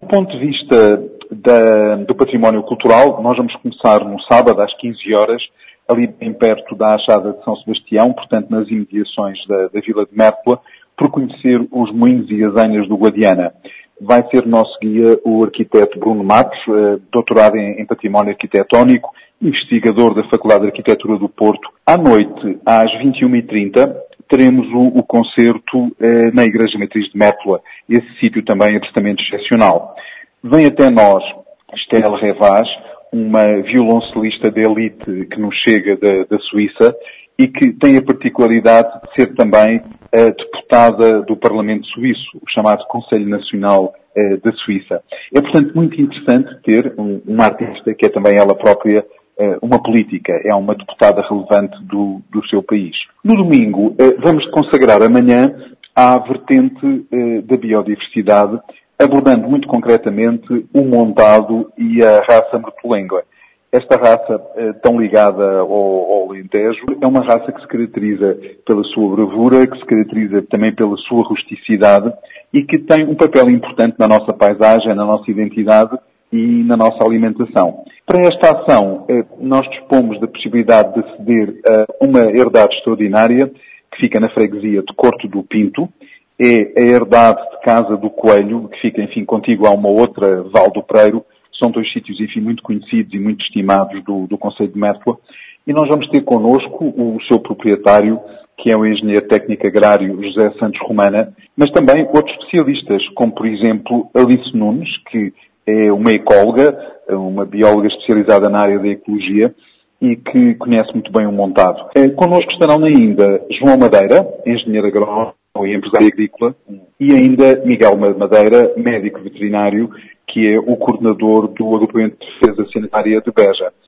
Do ponto de vista do património cultural, nós vamos começar no sábado às 15 horas, ali bem perto da Achada de São Sebastião, portanto nas imediações da Vila de Mértola, por conhecer os moinhos e as anhas do Guadiana. Vai ser nosso guia o arquiteto Bruno Matos, doutorado em património arquitetónico, investigador da Faculdade de Arquitetura do Porto. À noite, às 21h30, teremos o concerto na Igreja Matriz de Mértola. Esse sítio também é absolutamente excepcional. Vem até nós Estelle Revaz, uma violoncelista de elite que nos chega da Suíça e que tem a particularidade de ser também deputada do Parlamento Suíço, o chamado Conselho Nacional da Suíça. É, portanto, muito interessante ter uma artista que é também ela própria uma política, é uma deputada relevante do seu país. No domingo, vamos consagrar amanhã à vertente da biodiversidade, abordando muito concretamente o montado e a raça mortolenga. Esta raça, tão ligada ao Alentejo, é uma raça que se caracteriza pela sua bravura, que se caracteriza também pela sua rusticidade e que tem um papel importante na nossa paisagem, na nossa identidade e na nossa alimentação. Para esta ação, nós dispomos da possibilidade de aceder a uma herdade extraordinária que fica na freguesia de Corto do Pinto. É a herdade de Casa do Coelho, que fica, enfim, contígua a uma outra, Val do Preiro. São dois sítios, enfim, muito conhecidos e muito estimados do Concelho de Mértola. E nós vamos ter connosco o seu proprietário, que é o engenheiro técnico agrário José Santos Romana, mas também outros especialistas, como, por exemplo, Alice Nunes, que é uma ecóloga, uma bióloga especializada na área da ecologia e que conhece muito bem o montado. Connosco estarão ainda João Madeira, engenheiro agrónomo e empresário agrícola, e ainda Miguel Madeira, médico veterinário, que é o coordenador do Agrupamento de Defesa Sanitária de Beja.